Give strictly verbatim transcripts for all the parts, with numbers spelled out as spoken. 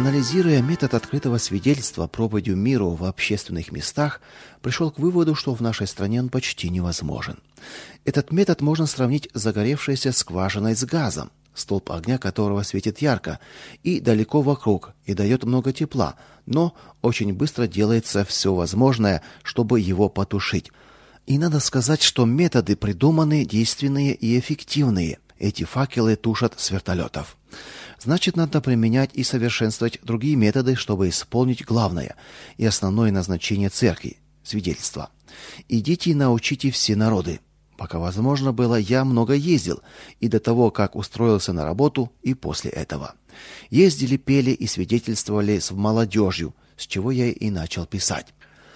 Анализируя метод открытого свидетельства проповедью миру в общественных местах, пришел к выводу, что в нашей стране он почти невозможен. Этот метод можно сравнить с загоревшейся скважиной с газом, столб огня которого светит ярко и далеко вокруг и дает много тепла, но очень быстро делается все возможное, чтобы его потушить. И надо сказать, что методы придуманы, действенные и эффективные. Эти факелы тушат с вертолетов. Значит, надо применять и совершенствовать другие методы, чтобы исполнить главное и основное назначение церкви – свидетельство. «Идите и научите все народы». Пока возможно было, я много ездил, и до того, как устроился на работу, и после этого. Ездили, пели и свидетельствовали с молодежью, с чего я и начал писать.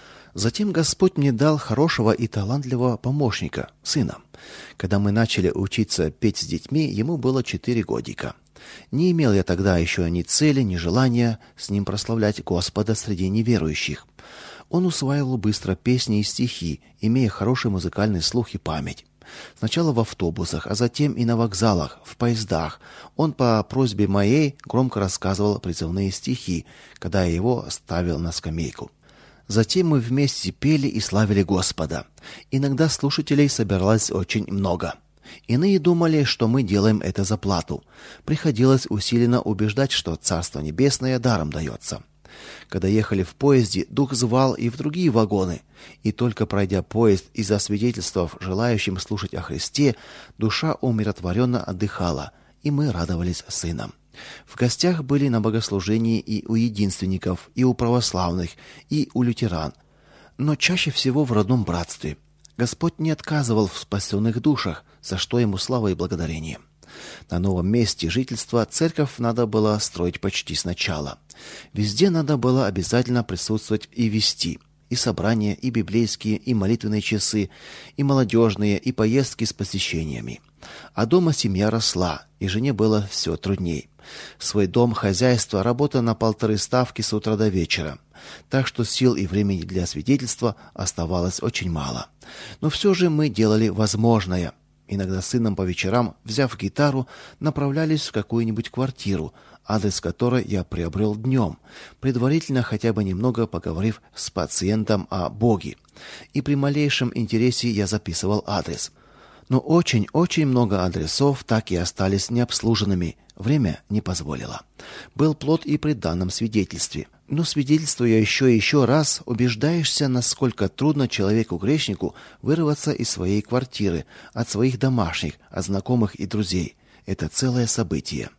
Затем Господь мне дал хорошего и талантливого помощника, сына. Когда мы начали учиться петь с детьми, ему было четыре годика. Не имел я тогда еще ни цели, ни желания с ним прославлять Господа среди неверующих. Он усваивал быстро песни и стихи, имея хороший музыкальный слух и память. Сначала в автобусах, а затем и на вокзалах, в поездах. Он по просьбе моей громко рассказывал призывные стихи, когда я его ставил на скамейку. Затем мы вместе пели и славили Господа. Иногда слушателей собиралось очень много. Иные думали, что мы делаем это за плату. Приходилось усиленно убеждать, что Царство Небесное даром дается. Когда ехали в поезде, дух звал и в другие вагоны, и только пройдя поезд и засвидетельствовав желающим слушать о Христе, душа умиротворенно отдыхала, и мы радовались сыном. В гостях были на богослужении и у единственников, и у православных, и у лютеран, но чаще всего в родном братстве. Господь не отказывал в спасенных душах, за что ему слава и благодарение. На новом месте жительства церковь надо было строить почти сначала. Везде надо было обязательно присутствовать и вести. И собрания, и библейские, и молитвенные часы, и молодежные, и поездки с посещениями. А дома семья росла, и жене было все трудней. Свой дом, хозяйство, работа на полторы ставки с утра до вечера. Так что сил и времени для свидетельства оставалось очень мало. Но все же мы делали возможное. Иногда с сыном по вечерам, взяв гитару, направлялись в какую-нибудь квартиру, адрес которой я приобрел днем, предварительно хотя бы немного поговорив с пациентом о Боге. И при малейшем интересе я записывал адрес. Но очень-очень много адресов так и остались необслуженными. Время не позволило. Был плод и при данном свидетельстве. Но свидетельствуя еще и еще раз, убеждаешься, насколько трудно человеку-грешнику вырваться из своей квартиры, от своих домашних, от знакомых и друзей. Это целое событие.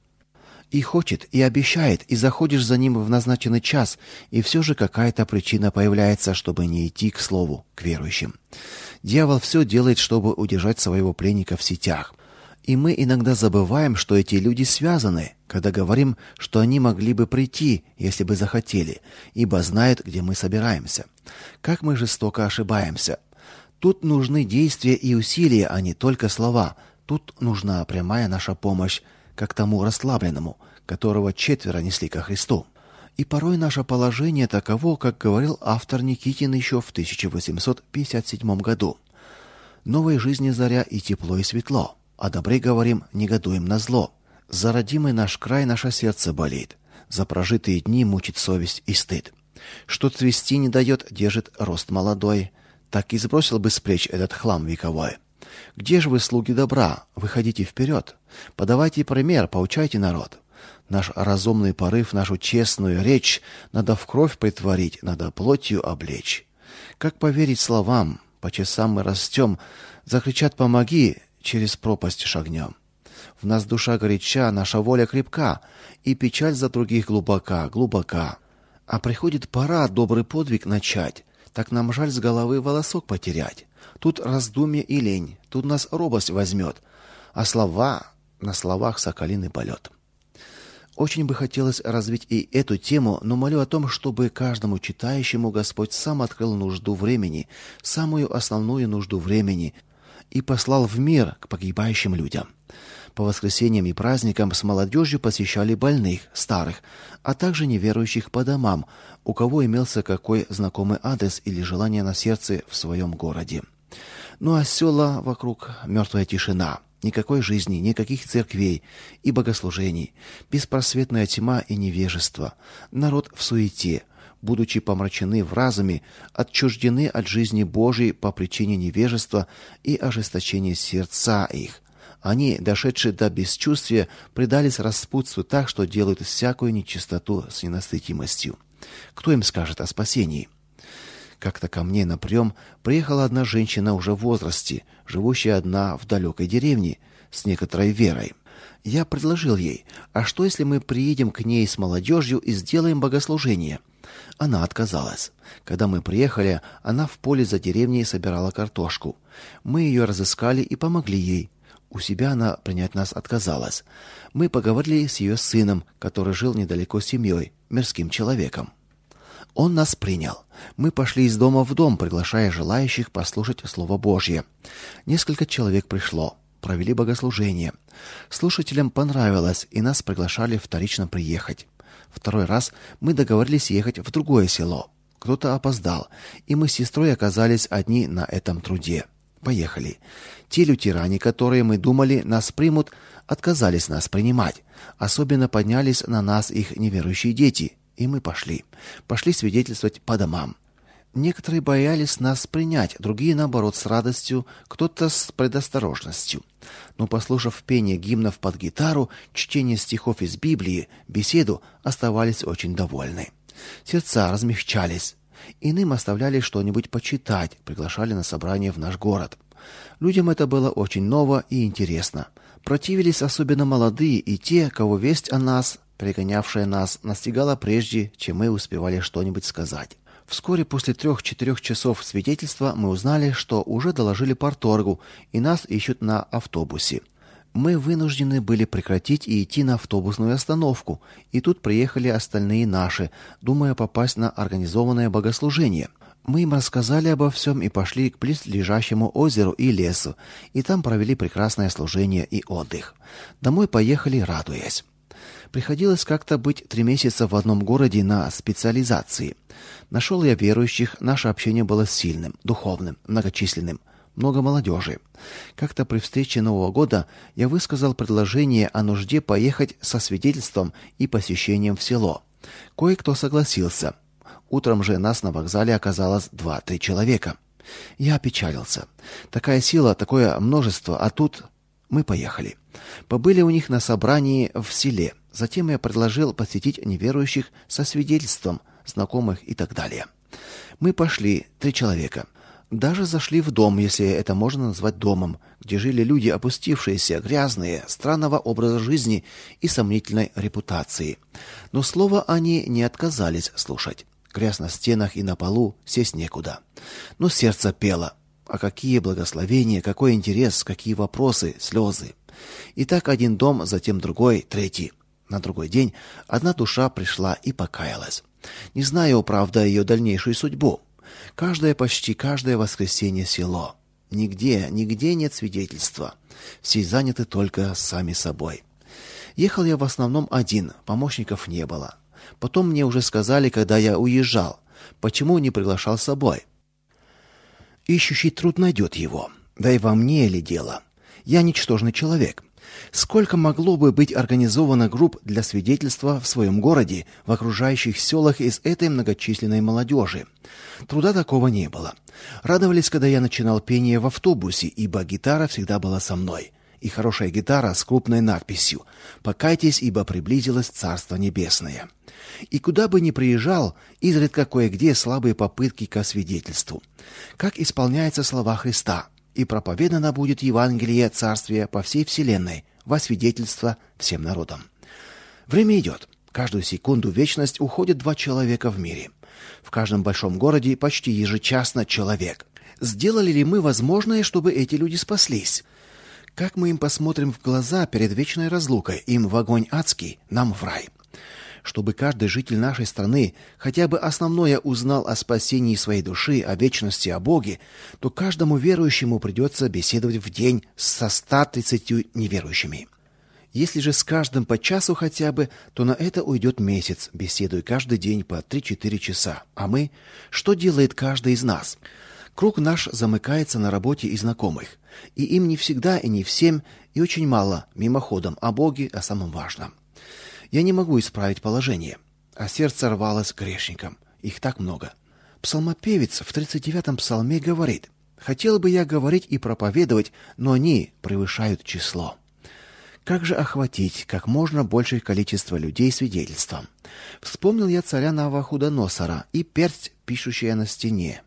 И хочет, и обещает, и заходишь за ним в назначенный час, и все же какая-то причина появляется, чтобы не идти к слову, к верующим. Дьявол все делает, чтобы удержать своего пленника в сетях. И мы иногда забываем, что эти люди связаны, когда говорим, что они могли бы прийти, если бы захотели, ибо знают, где мы собираемся. Как мы жестоко ошибаемся. Тут нужны действия и усилия, а не только слова. Тут нужна прямая наша помощь, как тому расслабленному, которого четверо несли ко Христу. И порой наше положение таково, как говорил автор Никитин еще в тысяча восемьсот пятьдесят седьмом году. «Новой жизни заря и тепло, и светло. О добре говорим, негодуем на зло. За родимый наш край наше сердце болит. За прожитые дни мучит совесть и стыд. Что цвести не дает, держит рост молодой. Так и сбросил бы с плеч этот хлам вековой. Где же вы, слуги добра? Выходите вперед. Подавайте пример, поучайте народ. Наш разумный порыв, нашу честную речь надо в кровь претворить, надо плотью облечь. Как поверить словам? По часам мы растем. Закричат «помоги!» через пропасть шагнем. В нас душа горяча, наша воля крепка, и печаль за других глубока, глубока. А приходит пора добрый подвиг начать, так нам жаль с головы волосок потерять. Тут раздумье и лень, тут нас робость возьмет, а слова, на словах соколиный полет. Очень бы хотелось развить и эту тему, но молю о том, чтобы каждому читающему Господь сам открыл нужду времени, самую основную нужду времени, и послал в мир к погибающим людям. По воскресеньям и праздникам с молодежью посещали больных, старых, а также неверующих по домам, у кого имелся какой знакомый адрес или желание на сердце в своем городе. Ну а села вокруг мертвая тишина. Никакой жизни, никаких церквей и богослужений, беспросветная тьма и невежество, народ в суете, будучи помрачены в разуме, отчуждены от жизни Божией по причине невежества и ожесточения сердца их. Они, дошедшие до бесчувствия, предались распутству так, что делают всякую нечистоту с ненасытимостью. Кто им скажет о спасении? Как-то ко мне на прием приехала одна женщина уже в возрасте, живущая одна в далекой деревне, с некоторой верой. Я предложил ей: а что, если мы приедем к ней с молодежью и сделаем богослужение? Она отказалась. Когда мы приехали, она в поле за деревней собирала картошку. Мы ее разыскали и помогли ей. У себя она принять нас отказалась. Мы поговорили с ее сыном, который жил недалеко с семьей, мирским человеком. Он нас принял. Мы пошли из дома в дом, приглашая желающих послушать Слово Божье. Несколько человек пришло. Провели богослужение. Слушателям понравилось, и нас приглашали вторично приехать. Второй раз мы договорились ехать в другое село. Кто-то опоздал, и мы с сестрой оказались одни на этом труде. Поехали. Те лютеране, которые, мы думали, нас примут, отказались нас принимать. Особенно поднялись на нас их неверующие дети. И мы пошли. Пошли свидетельствовать по домам. Некоторые боялись нас принять, другие, наоборот, с радостью, кто-то с предосторожностью. Но, послушав пение гимнов под гитару, чтение стихов из Библии, беседу, оставались очень довольны. Сердца размягчались. Иным оставляли что-нибудь почитать, приглашали на собрание в наш город. Людям это было очень ново и интересно. Противились особенно молодые и те, кого весть о нас, пригонявшая нас, настигала прежде, чем мы успевали что-нибудь сказать. Вскоре после трех-четырех часов свидетельства мы узнали, что уже доложили парторгу, и нас ищут на автобусе. Мы вынуждены были прекратить и идти на автобусную остановку, и тут приехали остальные наши, думая попасть на организованное богослужение. Мы им рассказали обо всем и пошли к близлежащему озеру и лесу, и там провели прекрасное служение и отдых. Домой поехали, радуясь. Приходилось как-то быть три месяца в одном городе на специализации. Нашел я верующих, наше общение было сильным, духовным, многочисленным, много молодежи. Как-то при встрече Нового года я высказал предложение о нужде поехать со свидетельством и посещением в село. Кое-кто согласился. Утром же нас на вокзале оказалось два-три человека. Я опечалился. Такая сила, такое множество, а тут мы поехали. Побыли у них на собрании в селе. Затем я предложил посетить неверующих со свидетельством, знакомых и так далее. Мы пошли, три человека. Даже зашли в дом, если это можно назвать домом, где жили люди опустившиеся, грязные, странного образа жизни и сомнительной репутации. Но слово они не отказались слушать. Грязь на стенах и на полу, сесть некуда. Но сердце пело. А какие благословения, какой интерес, какие вопросы, слезы. И так один дом, затем другой, третий. На другой день одна душа пришла и покаялась. Не знаю, правда, ее дальнейшую судьбу. Каждое, почти каждое воскресенье село. Нигде, нигде нет свидетельства. Все заняты только сами собой. Ехал я в основном один, помощников не было. Потом мне уже сказали, когда я уезжал, почему не приглашал с собой. Ищущий труд найдет его. Да и во мне ли дело? Я ничтожный человек. Сколько могло бы быть организовано групп для свидетельства в своем городе, в окружающих селах из этой многочисленной молодежи? Труда такого не было. Радовались, когда я начинал пение в автобусе, ибо гитара всегда была со мной. И хорошая гитара с крупной надписью «Покайтесь, ибо приблизилось Царство Небесное». И куда бы ни приезжал, изредка кое-где слабые попытки к освидетельству. Как исполняются слова Христа: «И проповедано будет Евангелие Царствия по всей вселенной, во свидетельство всем народам». Время идет. Каждую секунду в вечность уходят два человека в мире. В каждом большом городе почти ежечасно человек. Сделали ли мы возможное, чтобы эти люди спаслись? Как мы им посмотрим в глаза перед вечной разлукой, им в огонь адский, нам в рай? Чтобы каждый житель нашей страны хотя бы основное узнал о спасении своей души, о вечности, о Боге, то каждому верующему придется беседовать в день со ста тридцатью неверующими. Если же с каждым по часу хотя бы, то на это уйдет месяц, беседуя каждый день по три-четыре часа. А мы? Что делает каждый из нас? Круг наш замыкается на работе и знакомых, и им не всегда и не всем, и очень мало, мимоходом, о Боге, о самом важном. Я не могу исправить положение, а сердце рвалось к грешникам. Их так много. Псалмопевец в тридцать девятом псалме говорит: «Хотел бы я говорить и проповедовать, но они превышают число». Как же охватить как можно большее количество людей свидетельством? Вспомнил я царя Навуходоносора и персть, пишущая на стене.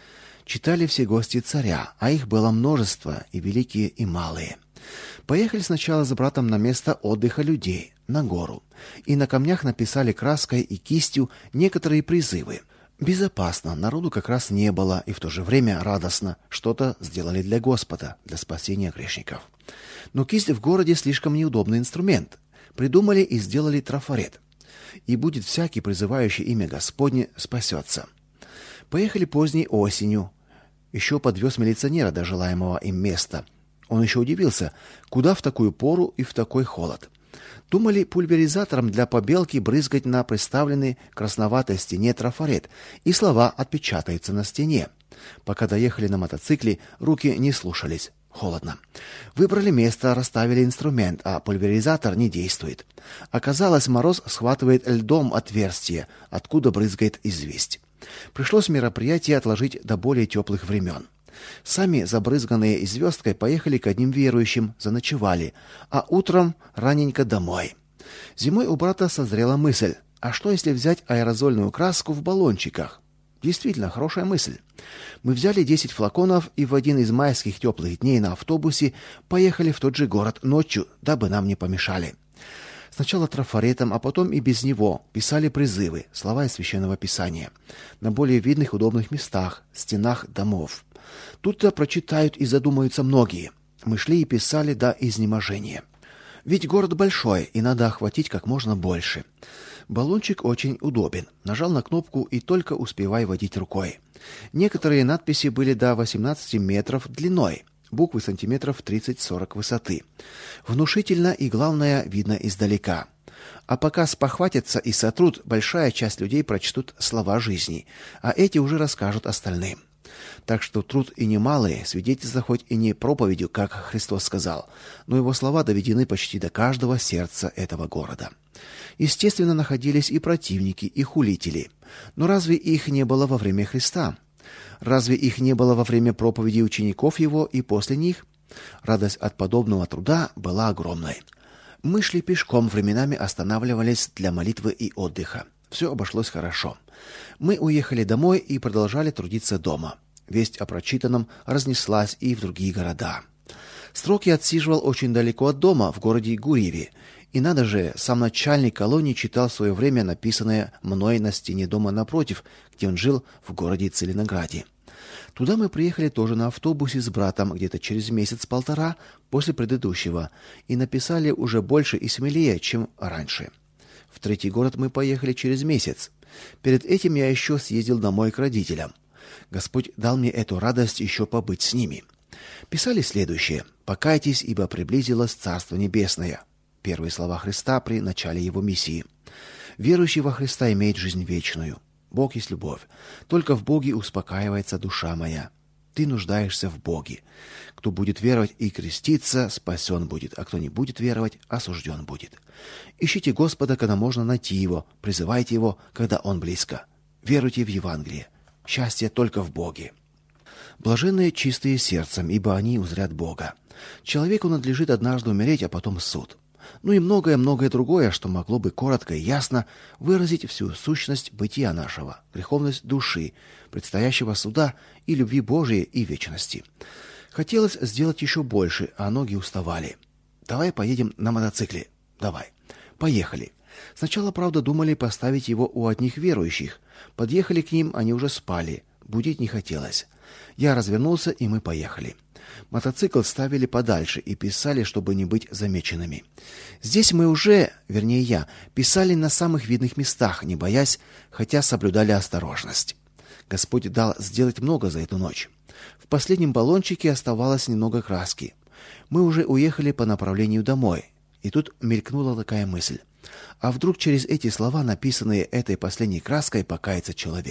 Читали все гости царя, а их было множество, и великие, и малые. Поехали сначала с братом на место отдыха людей, на гору, и на камнях написали краской и кистью некоторые призывы. Безопасно, народу как раз не было, и в то же время радостно, что-то сделали для Господа, для спасения грешников. Но кисть в городе слишком неудобный инструмент. Придумали и сделали трафарет. И будет всякий, призывающий имя Господне, спасется. Поехали поздней осенью. Еще подвез милиционера до желаемого им места. Он еще удивился, куда в такую пору и в такой холод. Думали пульверизатором для побелки брызгать на приставленный красноватой стене трафарет, и слова отпечатаются на стене. Пока доехали на мотоцикле, руки не слушались. Холодно. Выбрали место, расставили инструмент, а пульверизатор не действует. Оказалось, мороз схватывает льдом отверстие, откуда брызгает известь. Пришлось мероприятие отложить до более теплых времен. Сами, забрызганные звездкой, поехали к одним верующим, заночевали, а утром раненько домой. Зимой у брата созрела мысль: а что если взять аэрозольную краску в баллончиках? Действительно, хорошая мысль. Мы взяли десять флаконов и в один из майских теплых дней на автобусе поехали в тот же город ночью, дабы нам не помешали. Сначала трафаретом, а потом и без него писали призывы, слова из Священного Писания, на более видных удобных местах, стенах домов. Тут-то прочитают и задумаются многие. Мы шли и писали до изнеможения. Ведь город большой, и надо охватить как можно больше. Баллончик очень удобен. Нажал на кнопку и только успевай водить рукой. Некоторые надписи были до восемнадцати метров длиной, буквы сантиметров тридцать-сорок высоты. Внушительно и, главное, видно издалека. А пока спохватятся и сотрут, большая часть людей прочтут слова жизни, а эти уже расскажут остальным. Так что труд и немалый, свидетельство хоть и не проповедью, как Христос сказал, но его слова доведены почти до каждого сердца этого города. Естественно, находились и противники, и хулители. Но разве их не было во время Христа? Разве их не было во время проповеди учеников его и после них? Радость от подобного труда была огромной. Мы шли пешком, временами останавливались для молитвы и отдыха. Все обошлось хорошо. Мы уехали домой и продолжали трудиться дома. Весть о прочитанном разнеслась и в другие города. Строк я отсиживал очень далеко от дома, в городе Гурьеве. И надо же, сам начальник колонии читал в свое время написанное мной на стене дома напротив, где он жил, в городе Целинограде. Туда мы приехали тоже на автобусе с братом где-то через месяц-полтора после предыдущего и написали уже больше и смелее, чем раньше. В третий город мы поехали через месяц. Перед этим я еще съездил домой к родителям. Господь дал мне эту радость еще побыть с ними. Писали следующее: «Покайтесь, ибо приблизилось Царство Небесное». Первые слова Христа при начале его миссии. Верующий во Христа имеет жизнь вечную. Бог есть любовь. Только в Боге успокаивается душа моя. Ты нуждаешься в Боге. Кто будет веровать и креститься, спасен будет, а кто не будет веровать, осужден будет. Ищите Господа, когда можно найти его, призывайте его, когда он близко. Веруйте в Евангелие. Счастье только в Боге. Блаженные чистые сердцем, ибо они узрят Бога. Человеку надлежит однажды умереть, а потом суд. Ну и многое-многое другое, что могло бы коротко и ясно выразить всю сущность бытия нашего, греховность души, предстоящего суда и любви Божией и вечности. Хотелось сделать еще больше, а ноги уставали. Давай поедем на мотоцикле. Давай. Поехали. Сначала, правда, думали поставить его у одних верующих. Подъехали к ним, они уже спали. Будить не хотелось. Я развернулся, и мы поехали. Мотоцикл ставили подальше и писали, чтобы не быть замеченными. Здесь мы уже, вернее я, писали на самых видных местах, не боясь, хотя соблюдали осторожность. Господь дал сделать много за эту ночь. В последнем баллончике оставалось немного краски. Мы уже уехали по направлению домой. И тут мелькнула такая мысль: а вдруг через эти слова, написанные этой последней краской, покается человек?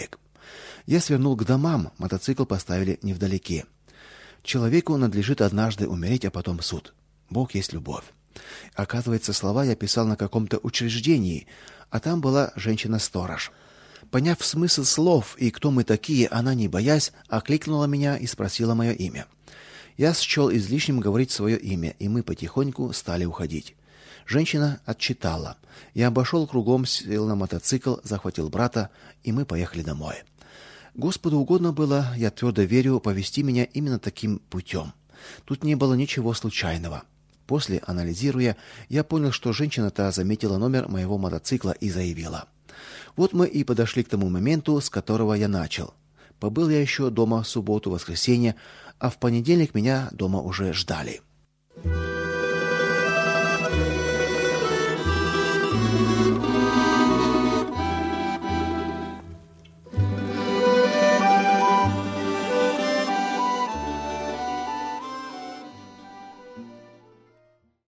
Я свернул к домам, мотоцикл поставили невдалеке. Человеку надлежит однажды умереть, а потом суд. Бог есть любовь. Оказывается, слова я писал на каком-то учреждении, а там была женщина-сторож. Поняв смысл слов и кто мы такие, она, не боясь, окликнула меня и спросила мое имя. Я счел излишним говорить свое имя, и мы потихоньку стали уходить. Женщина отчитала. Я обошел кругом, сел на мотоцикл, захватил брата, и мы поехали домой. Господу угодно было, я твердо верю, повести меня именно таким путем. Тут не было ничего случайного. После, анализируя, я понял, что женщина-то заметила номер моего мотоцикла и заявила. Вот мы и подошли к тому моменту, с которого я начал. Побыл я еще дома в субботу, воскресенье, а в понедельник меня дома уже ждали.